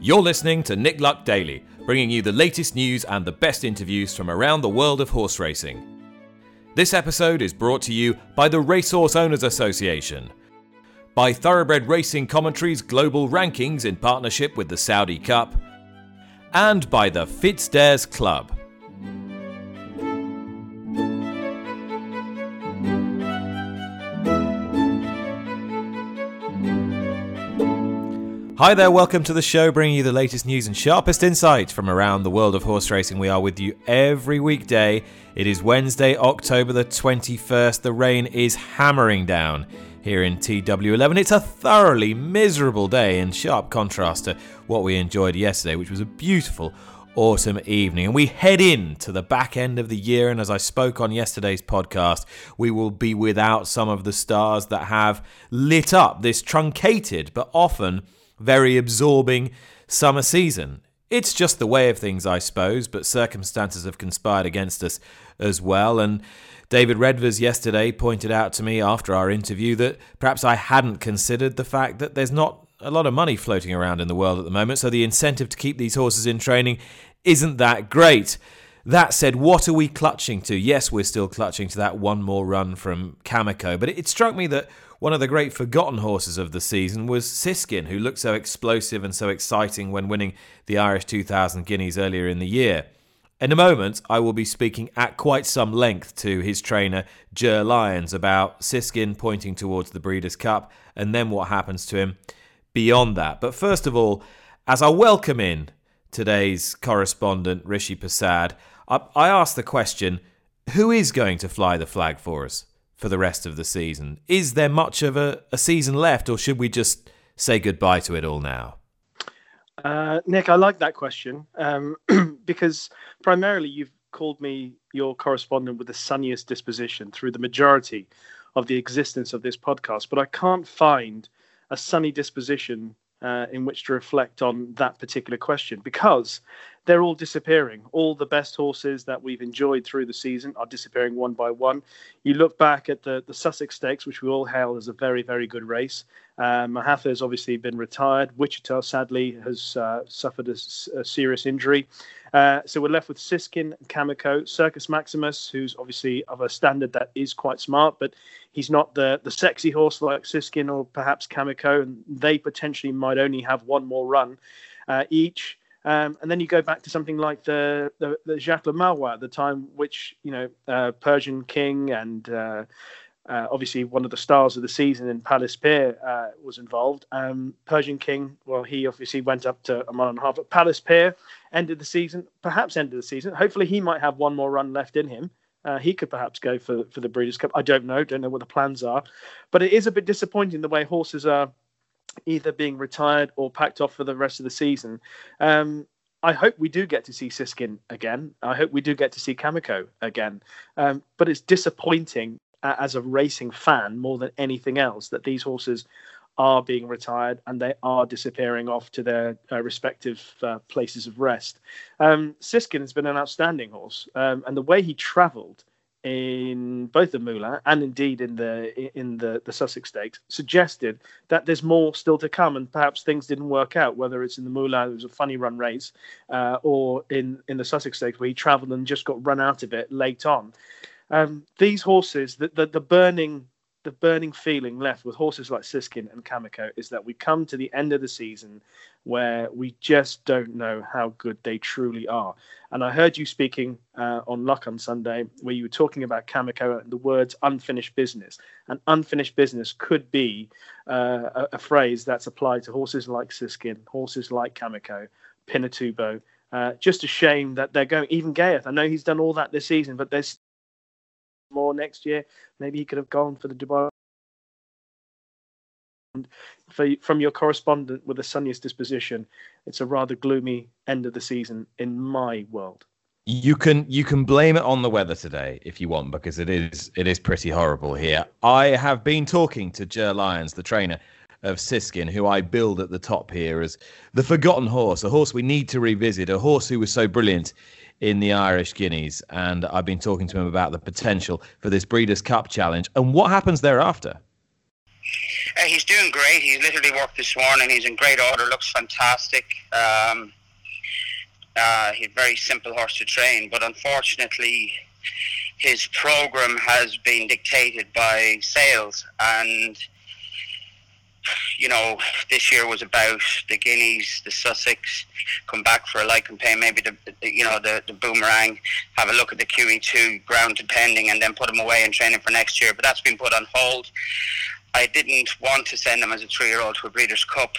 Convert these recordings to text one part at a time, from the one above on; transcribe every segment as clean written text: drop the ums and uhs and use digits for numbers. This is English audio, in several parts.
You're listening to Nick Luck Daily, bringing you the latest news and the best interviews from around the world of horse racing. This episode is brought to you by the Racehorse Owners Association, by Thoroughbred Racing Commentary's global rankings in partnership with the Saudi Cup, and by the FitzDares Club. Hi there, welcome to the show, bringing you the latest news and sharpest insight from around the world of horse racing. We are with you every weekday. It is Wednesday, October the 21st. The rain is hammering down here in TW11. It's a thoroughly miserable day in sharp contrast to what we enjoyed yesterday, which was a beautiful autumn evening. And we head in to the back end of the year, and as I spoke on yesterday's podcast, we will be without some of the stars that have lit up this truncated but often very absorbing summer season. It's just the way of things, I suppose, but circumstances have conspired against us as well. And David Redvers yesterday pointed out to me after our interview that perhaps I hadn't considered the fact that there's not a lot of money floating around in the world at the moment, so the incentive to keep these horses in training isn't that great. That said, what are we clutching to? Yes, we're still clutching to that one more run from Kameko, but it struck me that one of the great forgotten horses of the season was Siskin, who looked so explosive and so exciting when winning the Irish 2000 Guineas earlier in the year. In a moment, I will be speaking at quite some length to his trainer, Ger Lyons, about Siskin pointing towards the Breeders' Cup and then what happens to him beyond that. But first of all, as I welcome in today's correspondent, Rishi Persad, I ask the question, who is going to fly the flag for us for the rest of the season? Is there much of a season left, or should we just say goodbye to it all now? Nick, I like that question because primarily you've called me your correspondent with the sunniest disposition through the majority of the existence of this podcast, but I can't find a sunny disposition in which to reflect on that particular question, because they're all disappearing. All the best horses that we've enjoyed through the season are disappearing one by one. You look back at the Sussex Stakes, which we all hail as a very, very good race. Mahaffey has obviously been retired. Wichita, sadly, has suffered a serious injury. So we're left with Siskin and Kameko. Circus Maximus, who's obviously of a standard that is quite smart, but he's not the sexy horse like Siskin or perhaps Kameko, and they potentially might only have one more run each. And then you go back to something like the Jacques Le Marois at the time, which, Persian King and obviously one of the stars of the season in Palace Pier was involved. Persian King, well, he obviously went up to a mile and a half. But Palace Pier ended the season. Hopefully he might have one more run left in him. He could perhaps go for the Breeders' Cup. I don't know what the plans are. But it is a bit disappointing the way horses are either being retired or packed off for the rest of the season. I hope we do get to see Siskin again. I hope we do get to see Kameko again. But it's disappointing as a racing fan more than anything else that these horses are being retired and they are disappearing off to their respective places of rest. Siskin has been an outstanding horse, and the way he travelled in both the Moulin and indeed in the Sussex Stakes suggested that there's more still to come, and perhaps things didn't work out, whether it's in the Moulin, it was a funny run race, or in the Sussex Stakes where he travelled and just got run out of it late on. These horses, the burning feeling left with horses like Siskin and Kameko is that we come to the end of the season where we just don't know how good they truly are. And I heard you speaking on Luck on Sunday, where you were talking about Kameko and the words unfinished business. And unfinished business could be a phrase that's applied to horses like Siskin, horses like Kameko, Pinatubo. Just a shame that they're going. Even Gayeth, I know he's done all that this season, but there's more next year. Maybe he could have gone for the Dubai. From your correspondent with the sunniest disposition, it's a rather gloomy end of the season in my world. You can blame it on the weather today if you want, because it is pretty horrible here. I have been talking to Ger Lyons, the trainer of Siskin, who I build at the top here as the forgotten horse, a horse we need to revisit, a horse who was so brilliant in the Irish Guineas. And I've been talking to him about the potential for this Breeders' Cup challenge and what happens thereafter. He's doing great. He's literally worked this morning. He's in great order. Looks fantastic. He's a very simple horse to train, but unfortunately, his program has been dictated by sales, and this year was about the Guineas, the Sussex, come back for a light campaign, maybe the Boomerang, have a look at the QE2, ground depending, and then put him away and train him for next year. But that's been put on hold. I didn't want to send him as a 3-year-old to a Breeders' Cup,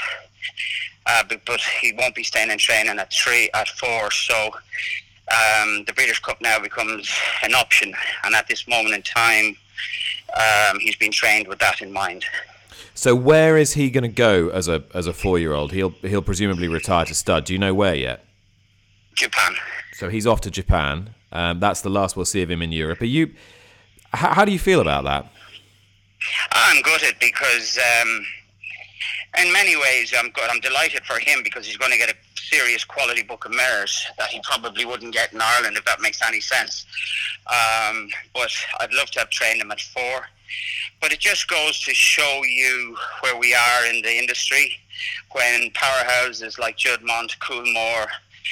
but he won't be staying in training at 4. So the Breeders' Cup now becomes an option, and at this moment in time, he's been trained with that in mind. So where is he going to go as a 4-year-old? He'll presumably retire to stud. Do you know where yet? Japan. So he's off to Japan. That's the last we'll see of him in Europe. How do you feel about that? I'm gutted because in many ways I'm good. I'm delighted for him because he's going to get a serious quality book of mares that he probably wouldn't get in Ireland, if that makes any sense. But I'd love to have trained him at 4. But it just goes to show you where we are in the industry when powerhouses like Juddmonte, Coolmore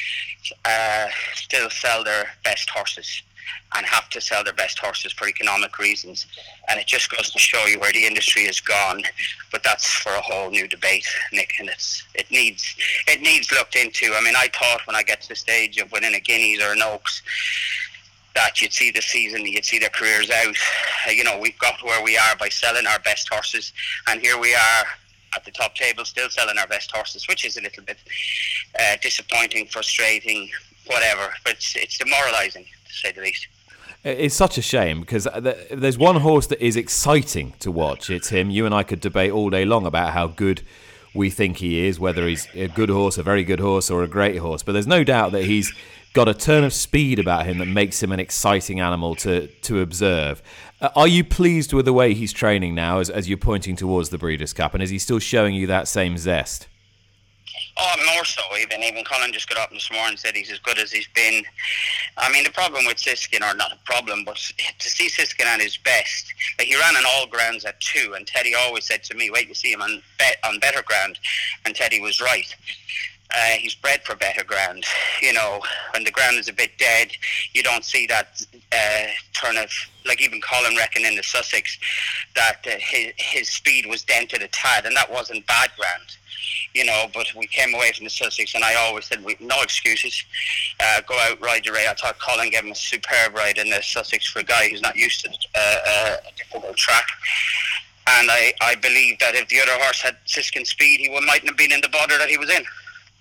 still sell their best horses and have to sell their best horses for economic reasons. And it just goes to show you where the industry has gone. But that's for a whole new debate, Nick, and it needs looked into. I mean, I thought when I get to the stage of winning a Guineas or an Oaks that you'd see the season, you'd see their careers out. We've got to where we are by selling our best horses, and here we are at the top table still selling our best horses, which is a little bit disappointing, frustrating, whatever, but it's demoralising, to say the least. It's such a shame because there's one horse that is exciting to watch. It's him. You and I could debate all day long about how good we think he is, whether he's a good horse, a very good horse, or a great horse, but there's no doubt that he's got a turn of speed about him that makes him an exciting animal to observe. Are you pleased with the way he's training now as you're pointing towards the Breeders' Cup, and is he still showing you that same zest? Oh, more so even Colin just got up this morning and said he's as good as he's been. I mean, the problem with Siskin, or not a problem, but to see Siskin at his best, he ran on all grounds at 2, and Teddy always said to me, wait to see him on better ground, and Teddy was right. He's bred for better ground. When the ground is a bit dead, you don't see that turn of, like even Colin reckoned in the Sussex, that his speed was dented a tad, and that wasn't bad ground. But we came away from the Sussex, and I always said, no excuses. Go out, ride the race. I thought Colin gave him a superb ride in the Sussex for a guy who's not used to a difficult track. And I believe that if the other horse had Siskin speed, he mightn't have been in the bother that he was in.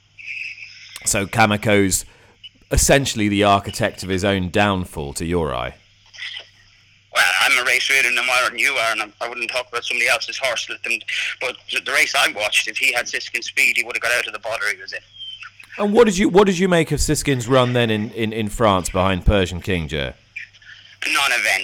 So Cameco's essentially the architect of his own downfall, to your eye. Well, I'm a race reader no more than you are, and I wouldn't talk about somebody else's horse. But the race I watched, if he had Siskin's speed, he would have got out of the bother he was in. And what did you make of Siskin's run then in France behind Persian King, Joe? Non-event.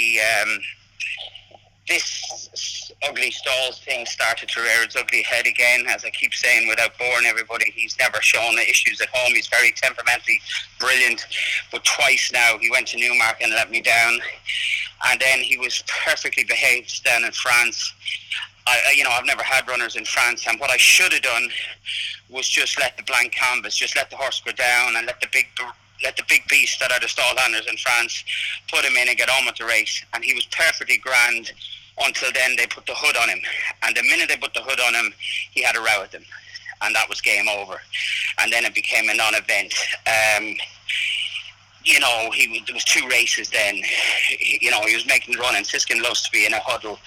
This ugly stalls thing started to rear its ugly head again. As I keep saying, without boring everybody, he's never shown the issues at home. He's very temperamentally brilliant, but twice now he went to Newmarket and let me down, and then he was perfectly behaved down in France. I've never had runners in France, and what I should have done was just let the blank canvas, just let the horse go down, and let the big beasts that are the stall handlers in France put him in and get on with the race. And he was perfectly grand until then they put the hood on him. And the minute they put the hood on him, he had a row with them. And that was game over. And then it became a non-event. There was 2 races then. He was making the run, and Siskin loves to be in a huddle.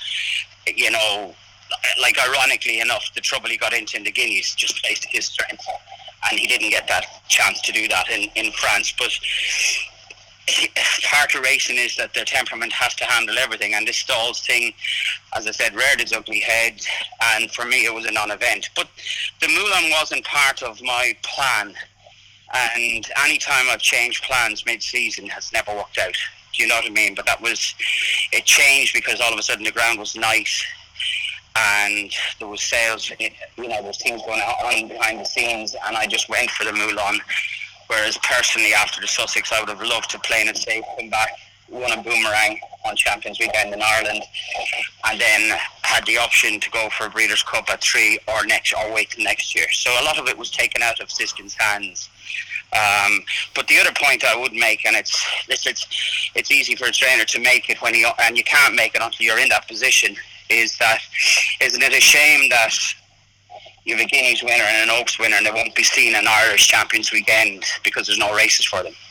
Like ironically enough, the trouble he got into in the Guineas just placed his strength. And he didn't get that chance to do that in France. But part of racing is that their temperament has to handle everything, and this stalls thing, as I said, reared its ugly head, and for me it was a non-event. But the Moulin wasn't part of my plan, and any time I've changed plans mid-season has never worked out. Do you know what I mean? But it changed because all of a sudden the ground was nice, and there was sales, there was things going on behind the scenes, and I just went for the Moulin. Whereas personally, after the Sussex, I would have loved to play it safe, come back, won a Boomerang, on Champions Weekend in Ireland, and then had the option to go for a Breeders' Cup at 3 or wait till next year. So a lot of it was taken out of Siskin's hands. But the other point I would make, and it's easy for a trainer to make it and you can't make it until you're in that position, is that isn't it a shame that you have a Guineas winner and an Oaks winner and they won't be seen in Irish Champions Weekend because there's no races for them?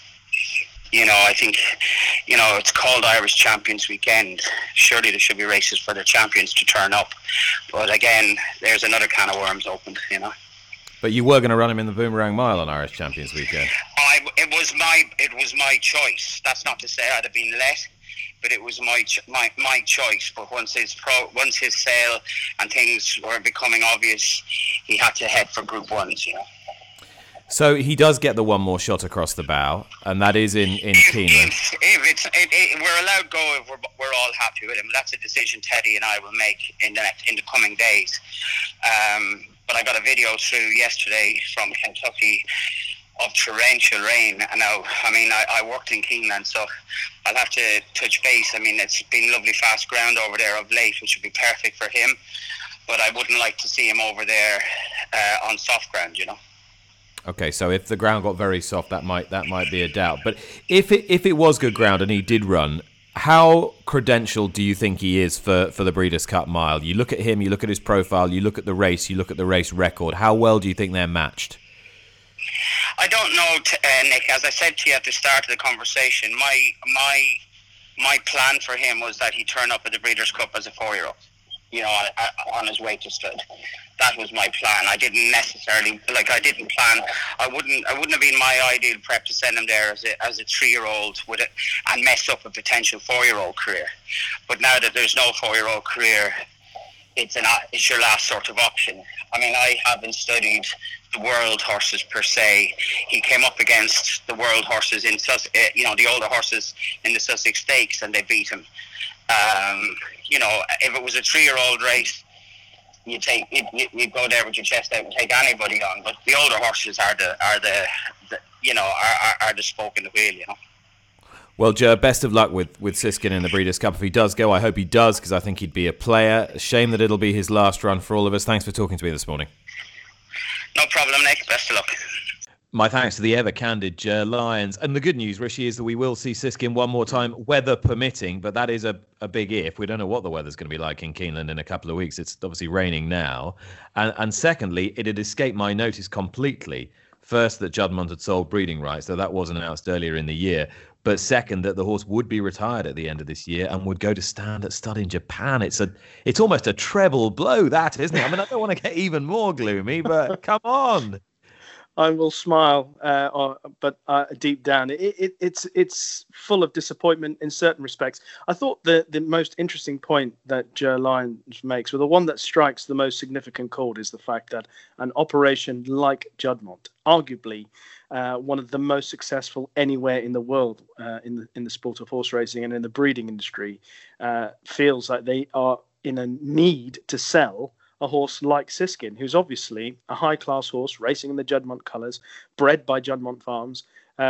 I think, it's called Irish Champions Weekend. Surely there should be races for the champions to turn up. But again, there's another can of worms opened, But you were going to run him in the Boomerang Mile on Irish Champions Weekend. It was my choice. That's not to say I'd have been let, but it was my choice. But once his sale and things were becoming obvious, he had to head for Group 1s, So he does get the one more shot across the bow, and that is in Keeneland. If we're allowed go, if we're all happy with him. That's a decision Teddy and I will make in the coming days. But I got a video through yesterday from Kentucky of torrential rain. And now, I worked in Keeneland, so I'll have to touch base. It's been lovely fast ground over there of late, which would be perfect for him. But I wouldn't like to see him over there on soft ground, Okay, so if the ground got very soft, that might be a doubt. But if it was good ground and he did run, how credentialed do you think he is for the Breeders' Cup Mile? You look at him, you look at his profile, you look at the race, you look at the race record. How well do you think they're matched? I don't know, Nick. As I said to you at the start of the conversation, my plan for him was that he turn up at the Breeders' Cup as a 4-year-old, on his way to stud. That was my plan. I didn't necessarily I wouldn't have been my ideal prep to send him there as a 3-year-old and mess up a potential 4-year-old career. But now that there's no 4-year-old career, it's your last sort of option. I haven't studied the world horses per se. He came up against the world horses in the older horses in the Sussex Stakes, and they beat him. If it was a 3-year-old race, you go there with your chest out and take anybody on. But the older horses are the spoke in the wheel. Well, Joe, best of luck with Siskin in the Breeders' Cup. If he does go, I hope he does, because I think he'd be a player. Shame that it'll be his last run for all of us. Thanks for talking to me this morning. No problem, Nick. Best of luck. My thanks to the ever-candid Ger Lyons. And the good news, Rishi, is that we will see Siskin one more time, weather permitting, but that is a big if. We don't know what the weather's going to be like in Keeneland in a couple of weeks. It's obviously raining now. And secondly, it had escaped my notice completely. First, that Juddmonte had sold breeding rights, though that wasn't announced earlier in the year. But second, that the horse would be retired at the end of this year and would go to stand at stud in Japan. It's almost a treble blow, that, isn't it? I don't want to get even more gloomy, but come on. I will smile, but deep down, it's full of disappointment in certain respects. I thought the most interesting point that Ger Lyons makes, or the one that strikes the most significant chord, is the fact that an operation like Juddmonte, arguably one of the most successful anywhere in the world in the sport of horse racing and in the breeding industry, feels like they are in a need to sell a horse like Siskin, who's obviously a high-class horse, racing in the Juddmonte colours, bred by Juddmonte Farms,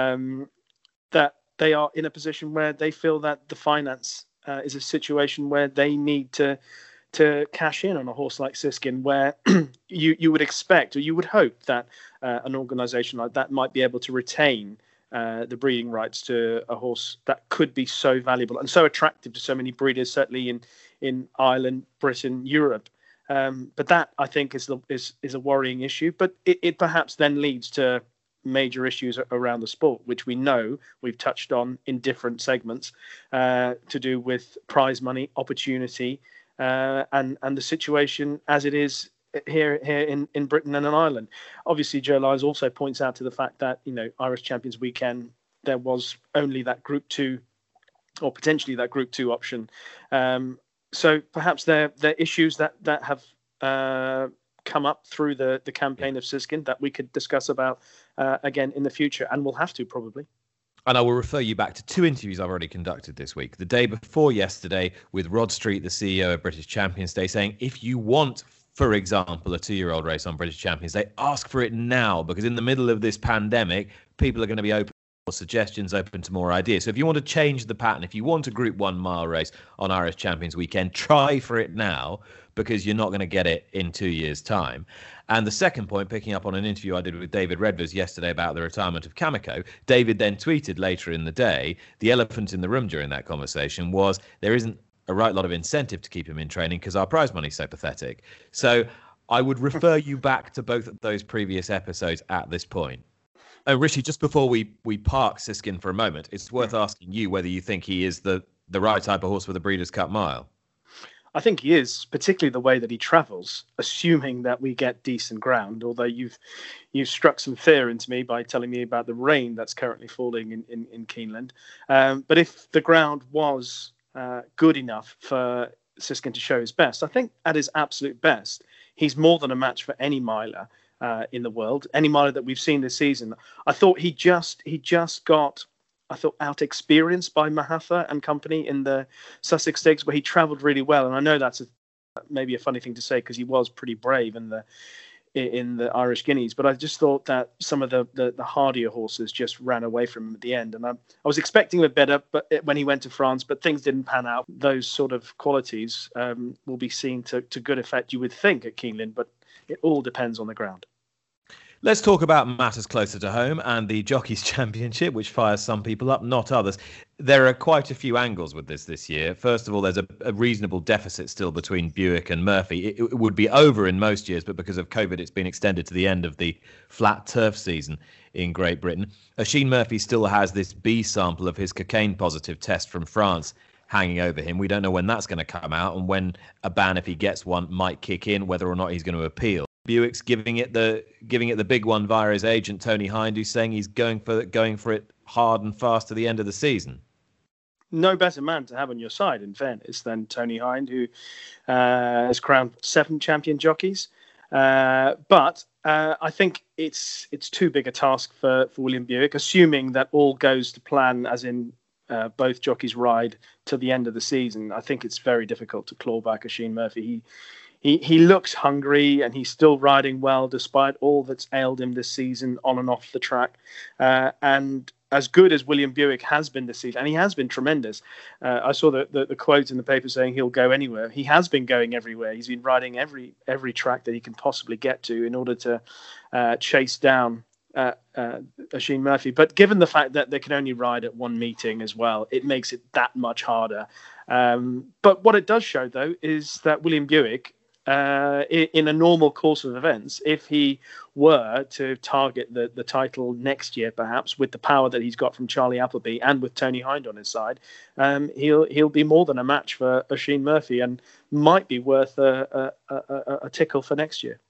that they are in a position where they feel that the finance is a situation where they need to cash in on a horse like Siskin, where you would expect, or you would hope, that an organisation like that might be able to retain the breeding rights to a horse that could be so valuable and so attractive to so many breeders, certainly in Ireland, Britain, Europe. But that, I think, is a worrying issue. But it perhaps then leads to major issues around the sport, which we know we've touched on in different segments, to do with prize money, opportunity, and the situation as it is here in Britain and in Ireland. Obviously, Ger Lyons also points out to the fact that, Irish Champions Weekend, there was only that Group 2, or potentially that Group 2 option. So perhaps there are issues that have come up through the campaign of Siskin that we could discuss about again in the future, and we'll have to probably. And I will refer you back to 2 interviews I've already conducted this week. The day before yesterday with Rod Street, the CEO of British Champions Day, saying if you want, for example, a 2-year-old race on British Champions Day, ask for it now, because in the middle of this pandemic, people are going to be open suggestions, open to more ideas. So if you want to change the pattern, if you want a Group 1 mile race on Irish Champions Weekend, try for it now, because you're not going to get it in 2 years' time. And the second point, picking up on an interview I did with David Redvers yesterday about the retirement of Kameko, David then tweeted later in the day, the elephant in the room during that conversation was there isn't a right lot of incentive to keep him in training because our prize money is so pathetic. So I would refer you back to both of those previous episodes at this point. Rishi, just before we park Siskin for a moment, it's worth asking you whether you think he is the right type of horse for the Breeders' Cup Mile. I think he is, particularly the way that he travels, assuming that we get decent ground, although you've struck some fear into me by telling me about the rain that's currently falling in Keeneland. But if the ground was good enough for Siskin to show his best, I think at his absolute best, he's more than a match for any miler in the world, any miler that we've seen this season. I thought he just got out experienced by Mahathir and company in the Sussex Stakes, where he travelled really well. And I know that's maybe a funny thing to say because he was pretty brave in the Irish Guineas, but I just thought that some of the hardier horses just ran away from him at the end. And I was expecting a better, but when he went to France, but things didn't pan out. Those sort of qualities will be seen to good effect, you would think, at Keeneland, but it all depends on the ground. Let's talk about matters closer to home and the Jockeys' Championship, which fires some people up, not others. There are quite a few angles with this year. First of all, there's a reasonable deficit still between Buick and Murphy. It would be over in most years, but because of COVID, it's been extended to the end of the flat turf season in Great Britain. Oisin Murphy still has this B sample of his cocaine positive test from France hanging over him. We don't know when that's going to come out and when a ban, if he gets one, might kick in, whether or not he's going to appeal. Buick's giving it the big one via his agent Tony Hind, who's saying he's going for it hard and fast to the end of the season. No better man to have on your side, in fairness, than Tony Hind, who has crowned 7 champion jockeys. But I think it's too big a task for William Buick, assuming that all goes to plan, as in both jockeys ride to the end of the season. I think it's very difficult to claw back Oisin Murphy. He looks hungry and he's still riding well despite all that's ailed him this season on and off the track. And as good as William Buick has been this season, and he has been tremendous. I saw the quote in the paper saying he'll go anywhere. He has been going everywhere. He's been riding every track that he can possibly get to in order to chase down Oisin Murphy. But given the fact that they can only ride at one meeting as well, it makes it that much harder. But what it does show, though, is that William Buick, in a normal course of events, if he were to target the title next year, perhaps with the power that he's got from Charlie Appleby and with Tony Hind on his side, he'll be more than a match for Oisin Murphy and might be worth a tickle for next year.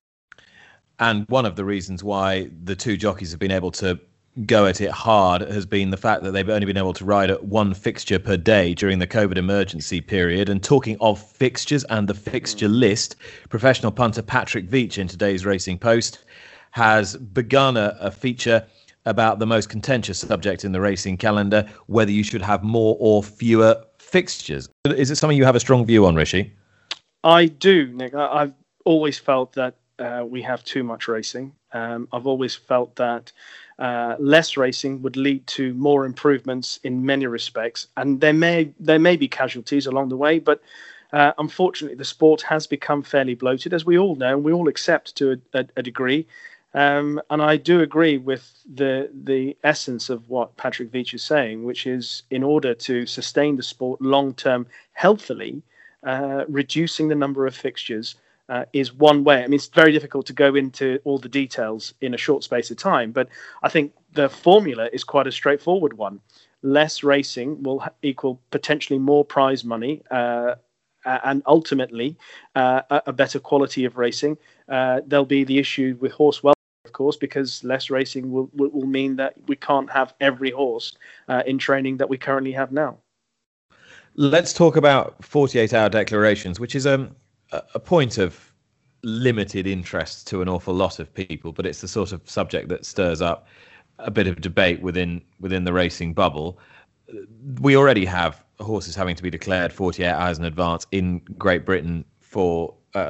And one of the reasons why the two jockeys have been able to go at it hard has been the fact that they've only been able to ride at one fixture per day during the COVID emergency period. And talking of fixtures and the fixture list, professional punter Patrick Veitch in today's Racing Post has begun a feature about the most contentious subject in the racing calendar, whether you should have more or fewer fixtures. Is it something you have a strong view on, Rishi? I do, Nick. I've always felt that we have too much racing. I've always felt that less racing would lead to more improvements in many respects, and there may be casualties along the way, but unfortunately the sport has become fairly bloated, as we all know, and we all accept to a degree. And I do agree with the essence of what Patrick Veitch is saying, which is in order to sustain the sport long term healthily, reducing the number of fixtures is one way. I mean, it's very difficult to go into all the details in a short space of time, but I think the formula is quite a straightforward one. Less racing will equal potentially more prize money and ultimately a better quality of racing. There'll be the issue with horse welfare, of course, because less racing will mean that we can't have every horse in training that we currently have now. Let's talk about 48-hour declarations, which is a point of limited interest to an awful lot of people, but it's the sort of subject that stirs up a bit of debate within the racing bubble. We already have horses having to be declared 48 hours in advance in Great Britain for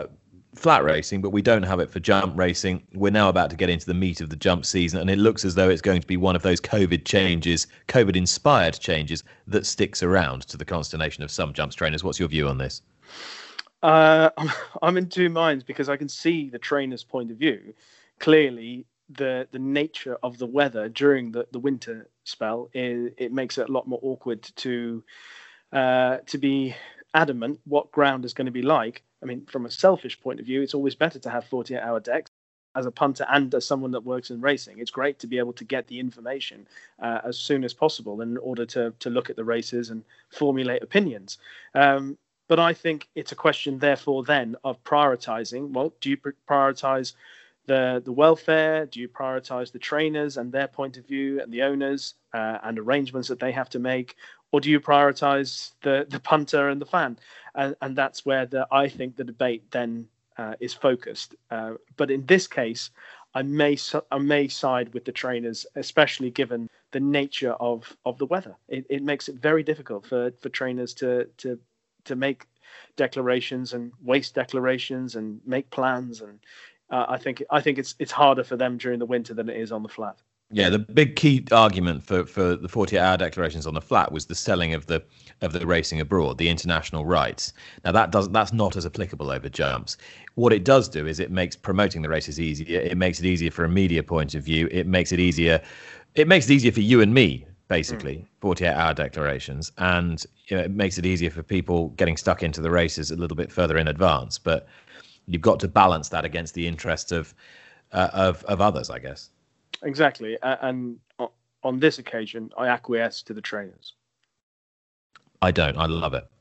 flat racing, but we don't have it for jump racing. We're now about to get into the meat of the jump season, and it looks as though it's going to be one of those COVID-inspired changes that sticks around, to the consternation of some jumps trainers. What's your view on this? I'm in two minds, because I can see the trainer's point of view. Clearly, the nature of the weather during the winter spell, it makes it a lot more awkward to be adamant what ground is going to be like. I mean, from a selfish point of view, it's always better to have 48-hour decks. As a punter and as someone that works in racing, it's great to be able to get the information as soon as possible in order to look at the races and formulate opinions. But I think it's a question, therefore, then of prioritizing. Well, do you prioritize the welfare? Do you prioritize the trainers and their point of view and the owners and arrangements that they have to make? Or do you prioritize the punter and the fan? And that's where I think the debate then is focused. But in this case, I may side with the trainers, especially given the nature of the weather. It makes it very difficult for trainers to make declarations and waste declarations and make plans. And I think it's harder for them during the winter than it is on the flat. Yeah, the big key argument for the 48-hour declarations on the flat was the selling of the racing abroad, the international rights. Now that's not as applicable over jumps. What it does do is it makes promoting the races easier. It makes it easier for a media point of view. It makes it easier for you and me, basically, 48-hour declarations, and it makes it easier for people getting stuck into the races a little bit further in advance. But you've got to balance that against the interests of others, I guess. Exactly. And on this occasion, I acquiesce to the trainers. I don't. I love it.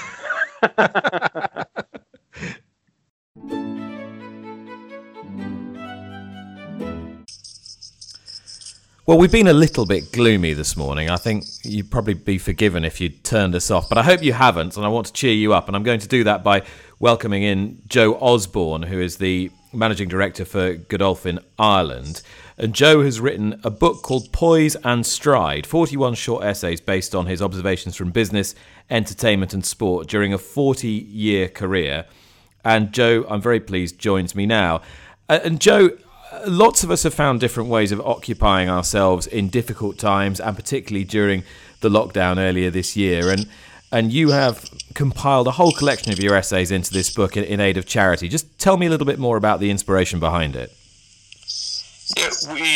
Well, we've been a little bit gloomy this morning. I think you'd probably be forgiven if you turned us off, but I hope you haven't, and I want to cheer you up, and I'm going to do that by welcoming in Joe Osborne, who is the Managing Director for Godolphin Ireland. And Joe has written a book called Poise and Stride, 41 short essays based on his observations from business, entertainment and sport during a 40-year career. And Joe, I'm very pleased, joins me now. And Joe, lots of us have found different ways of occupying ourselves in difficult times, and particularly during the lockdown earlier this year. And you have compiled a whole collection of your essays into this book in aid of charity. Just tell me a little bit more about the inspiration behind it. Yeah,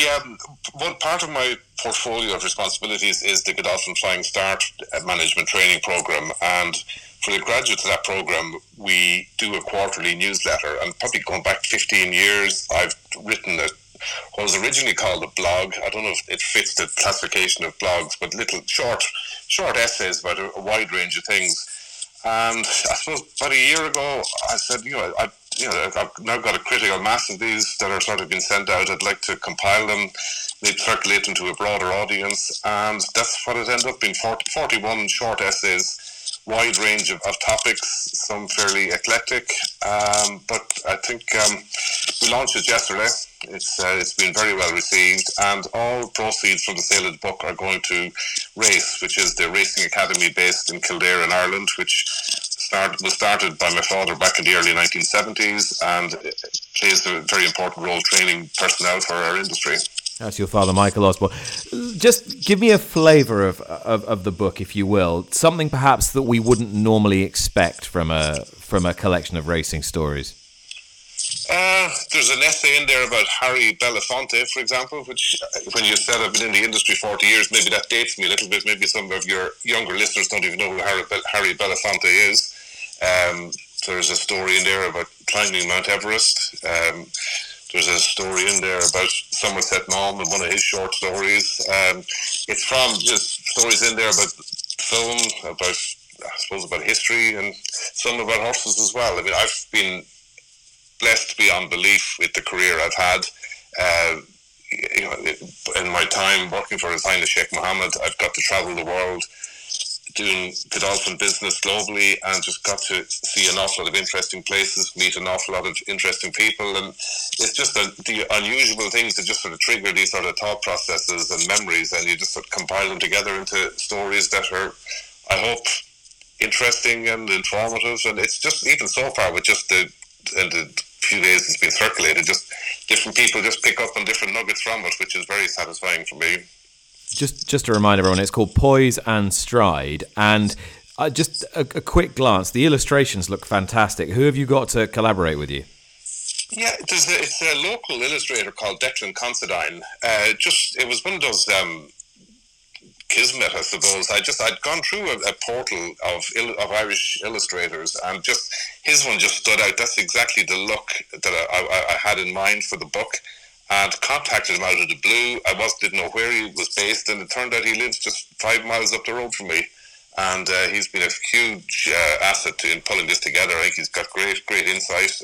one part of my portfolio of responsibilities is the Godolphin Flying Start Management Training Programme, and for the graduates of that programme, we do a quarterly newsletter, and probably going back 15 years, I've written what was originally called a blog. I don't know if it fits the classification of blogs, but little short essays about a wide range of things. And I suppose about a year ago, I said, I've now got a critical mass of these that are sort of being sent out. I'd like to compile them, maybe circulate them to a broader audience. And that's what it ended up being, 41 short essays, wide range of topics, some fairly eclectic. But I think we launched it yesterday. It's been very well received, and all proceeds from the sale of the book are going to RACE, which is the racing academy based in Kildare in Ireland, which was started by my father back in the early 1970s, and it plays a very important role training personnel for our industry. That's your father, Michael Osborne. Just give me a flavour of the book, if you will. Something perhaps that we wouldn't normally expect from a collection of racing stories. There's an essay in there about Harry Belafonte, for example, which, when you said I've been in the industry 40 years, maybe that dates me a little bit. Maybe some of your younger listeners don't even know who Harry Belafonte is. There's a story in there about climbing Mount Everest. There's a story in there about Somerset Maugham and one of his short stories. It's from just stories in there about film, about history, and some about horses as well. I mean, I've been blessed beyond belief with the career I've had. In my time working for His Highness Sheikh Mohammed, I've got to travel the world doing Godolphin business globally, and just got to see an awful lot of interesting places, meet an awful lot of interesting people, and it's just the unusual things that just sort of trigger these sort of thought processes and memories, and you just sort of compile them together into stories that are, I hope, interesting and informative. And it's just, even so far with just the few days it's been circulated, just different people just pick up on different nuggets from it, which is very satisfying for me. Just to remind everyone, it's called Poise and Stride, and just a quick glance, the illustrations look fantastic. Who have you got to collaborate with you? Yeah, it's a local illustrator called Declan Considine. It was one of those kismet, I suppose. I'd gone through a portal of Irish illustrators, and just his one just stood out. That's exactly the look that I had in mind for the book, and contacted him out of the blue. I didn't know where he was based, and it turned out he lives just 5 miles up the road from me. And he's been a huge asset in pulling this together. I think he's got great insight.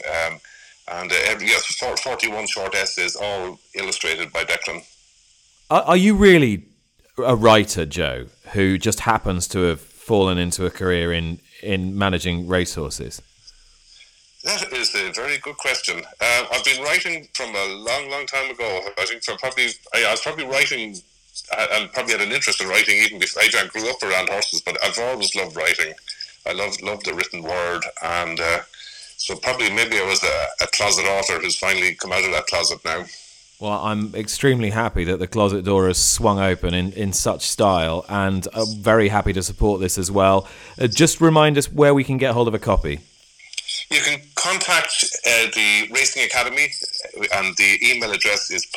41 short essays, all illustrated by Declan. Are you really a writer, Joe, who just happens to have fallen into a career in managing racehorses? That is a very good question. I've been writing from a long time ago. I think I was probably writing, and probably had an interest in writing even before I grew up around horses, but I've always loved writing. I loved the written word, and so maybe I was a closet author who's finally come out of that closet now. Well, I'm extremely happy that the closet door has swung open in such style, and I'm very happy to support this as well. Just remind us where we can get hold of a copy. You can contact the Racing Academy, and the email address is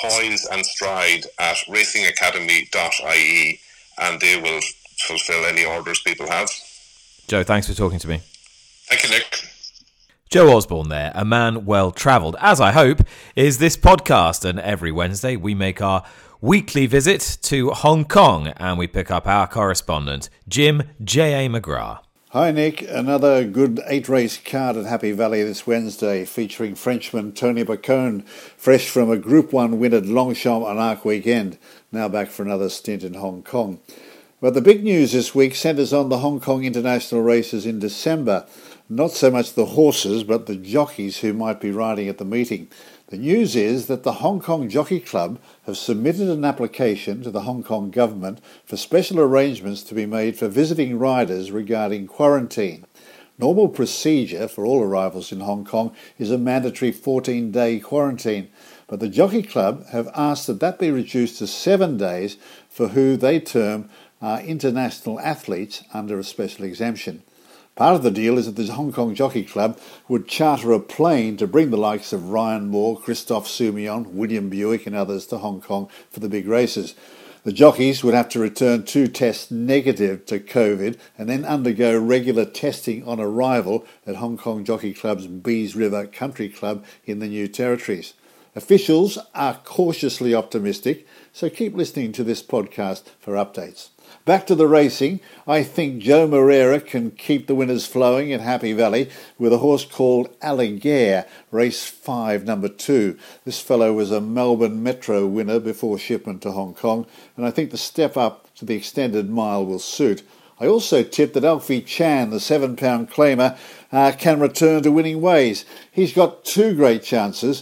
poiseandstride@racingacademy.ie, and they will fulfill any orders people have. Joe, thanks for talking to me. Thank you, Nick. Joe Osborne there, a man well-travelled, as I hope, is this podcast. And every Wednesday we make our weekly visit to Hong Kong, and we pick up our correspondent, Jim J.A. McGrath. Hi Nick, another good 8-race card at Happy Valley this Wednesday, featuring Frenchman Tony Bacone, fresh from a Group 1 win at Longchamp on Arc Weekend, now back for another stint in Hong Kong. But the big news this week centres on the Hong Kong international races in December. Not so much the horses, but the jockeys who might be riding at the meeting. The news is that the Hong Kong Jockey Club have submitted an application to the Hong Kong government for special arrangements to be made for visiting riders regarding quarantine. Normal procedure for all arrivals in Hong Kong is a mandatory 14-day quarantine, but the Jockey Club have asked that be reduced to 7 days for who they term are international athletes under a special exemption. Part of the deal is that the Hong Kong Jockey Club would charter a plane to bring the likes of Ryan Moore, Christophe Soumillon, William Buick and others to Hong Kong for the big races. The jockeys would have to return 2 tests negative to COVID and then undergo regular testing on arrival at Hong Kong Jockey Club's Bees River Country Club in the New Territories. Officials are cautiously optimistic, so keep listening to this podcast for updates. Back to the racing. I think Joe Moreira can keep the winners flowing at Happy Valley with a horse called Alligair, race 5, number 2. This fellow was a Melbourne Metro winner before shipment to Hong Kong, and I think the step up to the extended mile will suit. I also tip that Alfie Chan, the 7-pound claimer, can return to winning ways. He's got 2 great chances.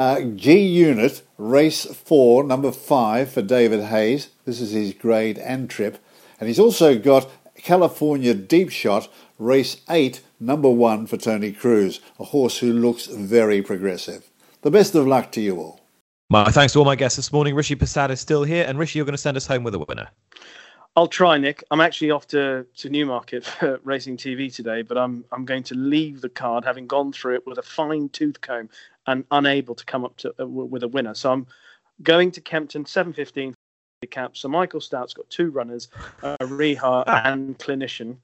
G-Unit, race 4, number 5 for David Hayes. This is his grade and trip. And he's also got California Deep Shot, race 8, number 1 for Tony Cruz, a horse who looks very progressive. The best of luck to you all. My thanks to all my guests this morning. Rishi Persad is still here, and Rishi, you're going to send us home with a winner. I'll try, Nick. I'm actually off to Newmarket for Racing TV today, but I'm going to leave the card having gone through it with a fine tooth comb and unable to come up with a winner. So I'm going to Kempton, 7:15 cap. So Michael Stout's got 2 runners, Ariha and Clinician.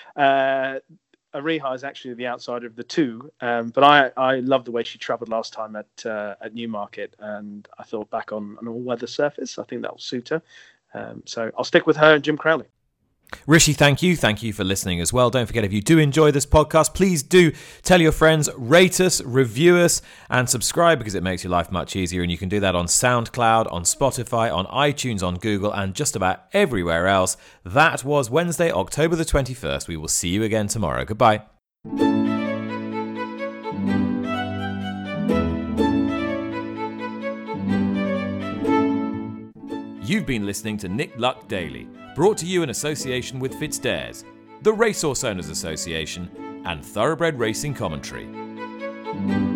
Ariha is actually the outsider of the 2, but I love the way she travelled last time at Newmarket, and I thought back on an all-weather surface, I think that will suit her. So I'll stick with her and Jim Crowley. Rishi, thank you. Thank you for listening as well. Don't forget, if you do enjoy this podcast, please do tell your friends, rate us, review us, and subscribe, because it makes your life much easier. And you can do that on SoundCloud, on Spotify, on iTunes, on Google, and just about everywhere else. That was Wednesday, October the 21st. We will see you again tomorrow. Goodbye. You've been listening to Nick Luck Daily, brought to you in association with FitzDares, the Racehorse Owners Association, and Thoroughbred Racing Commentary.